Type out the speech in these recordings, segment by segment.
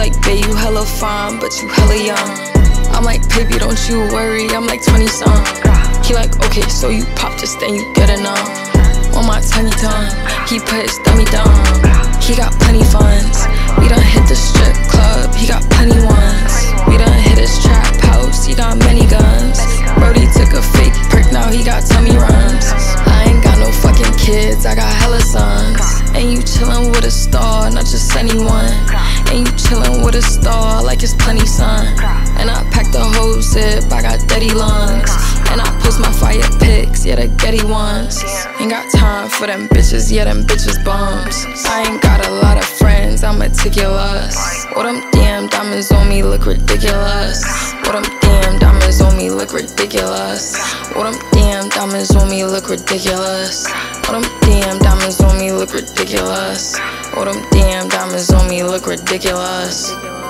like, babe, you hella fine, but you hella young. I'm like, baby, don't you worry, I'm like 20-some. He like, okay, so you pop this, then you get enough. On my tiny tongue, he put his dummy down. He got plenty funds. We done hit the strip club, he got plenty ones. We done hit his trap house, he got many guns. Brody took a fake perk, now he got tummy runs. I ain't got no fucking kids, I got hella sons. And you chillin' with a star, not just anyone. And you chillin' with a star, like it's plenty sun. And I packed the whole zip, I got dirty lungs. And I post my fire pics, yeah, the Getty ones. Ain't got time for them bitches, yeah, them bitches bums. I ain't got a lot of friends, I'm meticulous. All them damn diamonds on me look ridiculous. All them damn diamonds on me look ridiculous. All them damn diamonds on me look ridiculous. All them damn diamonds on me look ridiculous. All them damn diamonds on me look ridiculous.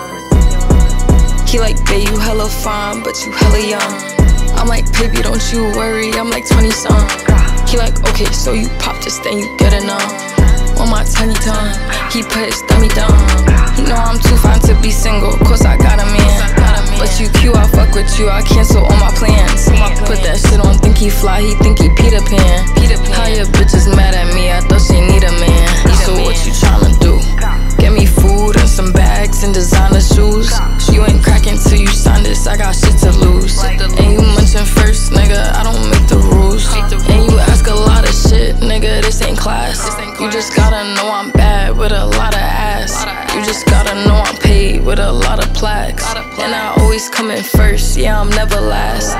He like, babe, you hella fine, but you hella young. I'm like, baby, don't you worry, I'm like 20-some. He like, okay, so you pop this, then you get enough. On my tiny tongue, he put his dummy down. He know I'm too fine to be single, cause I got a man. But you cute, I fuck with you, I cancel all my plans. Put that shit on, think he fly, he think he Peter Pan. How your bitch is mad at me, I thought she need a man. So what you tryna do? Get me food and some bags and designer shoes. You ain't cracking till you sign this, I got shit to lose. And you munching first, nigga, I don't make the rules. And you ask a lot of shit, nigga, this ain't class. You just gotta know I'm bad with a lot of ass. You just gotta know I'm paid with a lot of plaques. And I always come in first, yeah, I'm never last.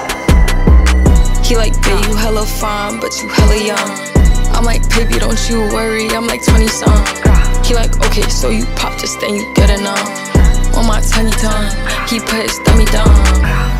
He like, babe, you hella fine, but you hella young. I'm like, baby, don't you worry, I'm like 20-some. He like, okay, so you pop this, then you get enough. On my tiny tongue, he put his dummy down.